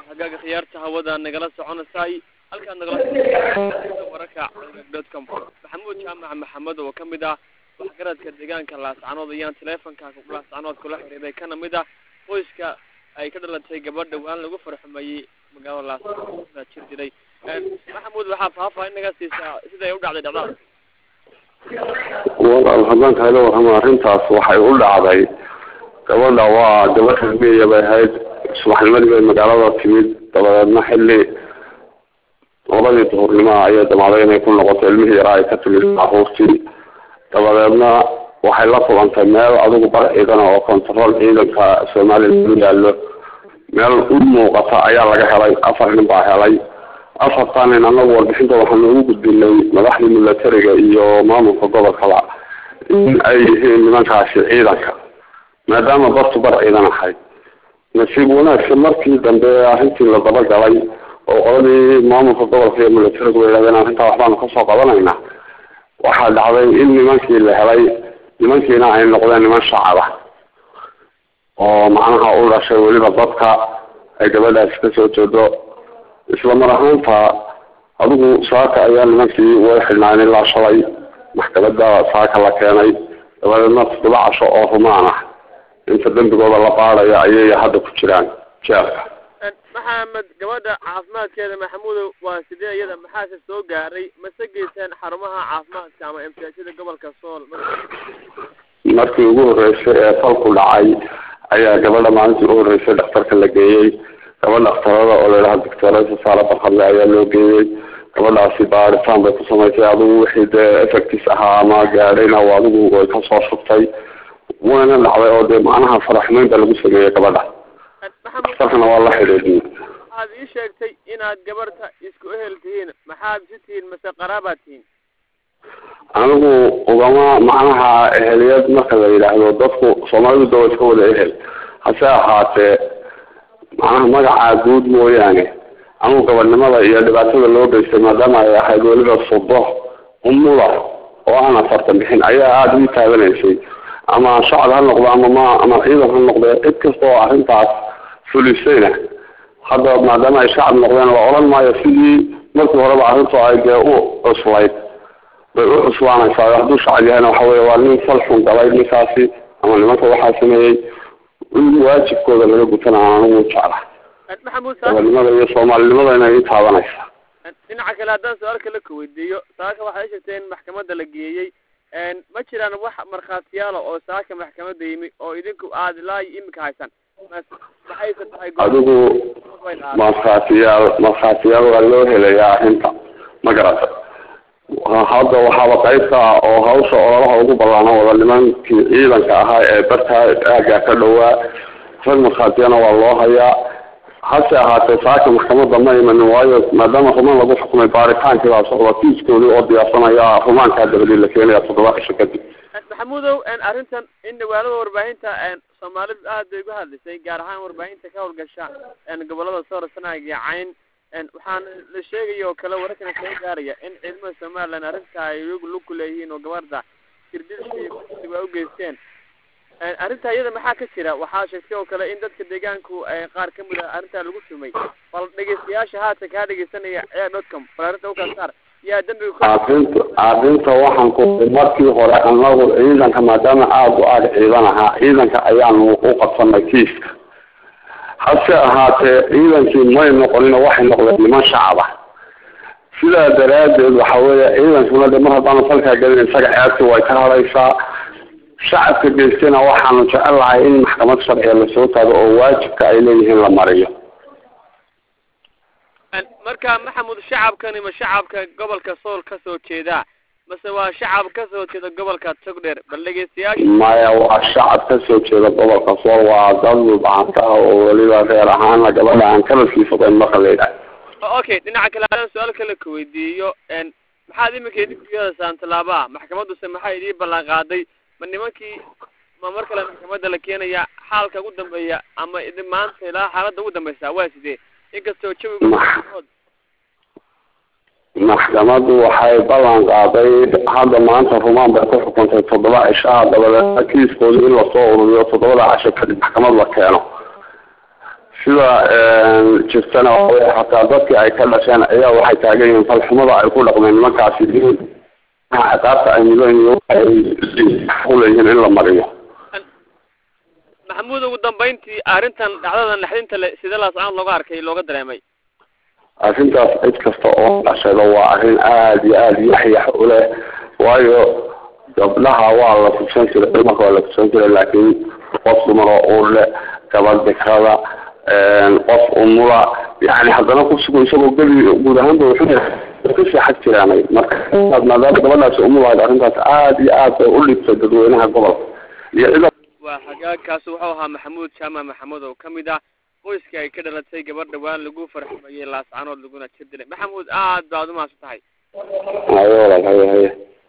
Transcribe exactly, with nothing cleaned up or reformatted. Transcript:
hagaaga khiyaarta hawada nagala soconaysay halka nagala wararka dot com maxamuud jaamac maxamed oo kamid ah waxgaradka deegaanka laascanood ayaan teleefanka ku laascanood kula xiriiray kana mid ah qoyska ay ka dhalatay gabadha waan lagu farxumayay magaalada laascanood jir jiray maxamuud waxa faahfaahin naga siisaa sida ay u dhacday dhacdada والله هذا كان له هم أرنتاس وحي يقول على كمان هو جبت المية بهاي صباح المدرسة المجالات كمية طبعا محلي والله يظهر لما عياد معين يكون لغة علمية رأي كتب المعروفتي طبعا أبنا وحي لطل عن تمال أدوك برق إذا وكنترول إذا كسومالي المدرسة قال له مال أمه قطع عيال لك حالي أفر نبع حالي أفر ثاني أن أول بحيث وحن نوجد باللي مدحني من الترقة إيو مامو فقوض الخلاء إن أي من كاشي عيدك ما دام برت برق إذا حي نسيبونا في مركي دنبي أهنتي لضبط علي وقالي مامو فقوض الخلاء من الترقة وإذا أنت وحبان خصوة قبلنا waxaa dhacday in nimankii la helay nimankiina ay noqdeen niman shacaba oo macnaha u dhashay weliba dadka ay gabadhaas ka soo jeedo isla mar ahaanta adigu saaka ayaa nimankii way xidhnaanay ilaa shalay maxkamadda saaka la keenay dabadeedna toddoba casho oo rumaan ah inta dembigooda la baadhaya ayay hadda ku jiraan jeelka maxamed gabadha caafimaadkeeda maxamuud waa sidee iyada maxaa soo gaaray mase geyseen xarumaha caafimaadka ama M P H-da gobolka Sool markii ugu horeysay ee falku dhacay ayaa gabadha maalintii ugu horeysay dhakhtarka la geeyey gabadha dhakhtarada oo la doctoresa Sara Barxadle ayaa loo geeyey gabadhaasi baaritaan bay ku samaysay adigu wixii dee effectis ahaa ama gaadhayna waa adigu way ka soo shubtay wayna dhacday oo dee macnaha faraxmeynta lagu sameeyey gabadha maxamed waa la xiriiriyay aad ii sheegtay inaad gabarta isku eheltiin maxaad sitiin mase qaraabatiin anigu ugama macnaha eheliyad marka la yiraahdo dadku Soomaalidu dawlad ka wada ehel hase ahaatee macnaha magaca guud mooyaane anigu gabadhnimada iyo dhibaatada loo geystay maadaama ay ahayd weliba subo umula oo aan afartan bixin ayaa aad u taabanaysay ama shacab ha noqdo ama ma ama ciidan ha noqdo cid kasta oo arrintaas fulisayna hadda maadaama ay shacab noqdeen waa oran maayo sidii markii horeba arrintu ay dee u cuslayd bay u cuslaanaysaa hadduu shacab yahayna waxa weeye waa nin falxun galay ninkaasi ama nimanka waxaa sameeyey waajibkooda laga gutanaa anigu jecla gabadhnimada iyo soomaalinimada inay i taabanaysaa dhinaca kale haddaan su-aalka la kuweydiiyo saaka waxay sheegtay in maxkamadda la geeyey ma jiraan wax markhaatiyaala oo saaka maxkamadda yimi oo idinku aad ilaa imika haysan adigu markhaatiyaal markhaatiyaal waa loo helayaa arrinta ma garata hadda waxaaba qaybka ah oo hawsha ololaha ugu ballaana wada nimankii ciidanka ahaa ee bartaa aaggaa ka dhowaa rag markhaatiyana waa loo hayaa hase ahaatee saaka maxkamadda ma imanin waayo maadaama rumaan lagu xukumay baaritaankii baa socda kiiskoodii oo diyaarsanaya rumaankaa dabadii la keenaya toddoba cisho kadib maxamuudow arrintan in dhawaalada warbaahinta Soomaalidu aad bay uga hadlisay gaar ahaan warbaahinta ka howlgasha gobolada Sool Sanaag iyo Cayn waxaan la sheegay oo kale wararkan soo gaaraya in ciidamada Soomaaliland arrinta ay lug ku leeyihiin oo gabadha kirdilkii u geysteen arrinta iyada maxaa ka jira waxaa sheegtay oo kale in dadka deegaanku ay qaar ka mid ah arrinta lagu tumay bal dhageystayaasha haata ka dhageysanaya ayaa dot com arrinta u ka saar yaa dambiga ku arrinta arrinta waxaan ku markii hore anagu ciidanka maadaama aad u aad ciidan ahaa ciidanka ayaanu u qabsanay kiiska hase ahaatee ciidankii may noqonin waxay noqdeen niman shacaba sidaa daraadeed waxa weeye ciidankuna de mar haddaan falkaa gelin isaga ceebti way ka hadaysaa shacabka geystayna waxaanu jecelahay in maxkamad sharciya lasoo taago oo waajibka ay leeyihiin la mariyo marka maxamuud shacabkani ma shacabka gobolka Sool ka soo jeeda mase waa shacab ka soo jeeda gobolka Togdheer bal dhageystayaasha maya waa shacab ka soo jeeda gobolka Sool waa dad baanta oo waliba reer ahaan gabadha aan kala siifaday marka leeyahay okay dhinaca kale aan su'aal kale ku weydiiyo een maxaad imika idin ku yeelasaan talaaba maxkamaddu se maxay idin ballan qaaday ma nimankii ma mar kale maxkamadda la keenaya xaalka ugu dambeeya ama idin maanta ilaa xaaladda ugu dambaysa waa sidee inkastoo jawigu maxkamaddu waxay ballan qaaday hadda maanta rumaan bay ku xukuntay toddoba cishaa dabadeed kiiskooda in lasoo ururiyo toddobada casho kadib maxkamad la keeno sida jirtana xataa dadkii ay ka dhasheen ayaa waxay taagan yihiin falxumada ay ku dhaqmeen nimankaasi ciqaabta ay mudanyihiin in la mariyo. maxamuud ugu dambeyntii arrintan dhacdadan naxdinta le sida laascaan looga arkay looga dareemay arrintaas cid kasta oo dhashayba waa arrin aada iyo aada yaxyax u leh waayo gabdhaha waa la fugsan jiray dumarka waa la fugsan jiray laakiin qof dumaro uur leh gabadh dikrada qof umula yani haddana kusugo isagoo geli guud ahaanba wuxuu kasii xag jiraanay marka maadaama gabadhaas umulahayd arrintaas aada iyo aad bay u dhibtay dadweynaha gobolka iyo cida waa xagaagkaasi wuxuu ahaa maxamuud jaamac maxamuud oo kamid ah qoyska ay ka dhalatay gabadh dhawaan lagu farxumayay laascaanood laguna jir dilay maxamuud aad baad u mahadsan tahay haye walaal haye haye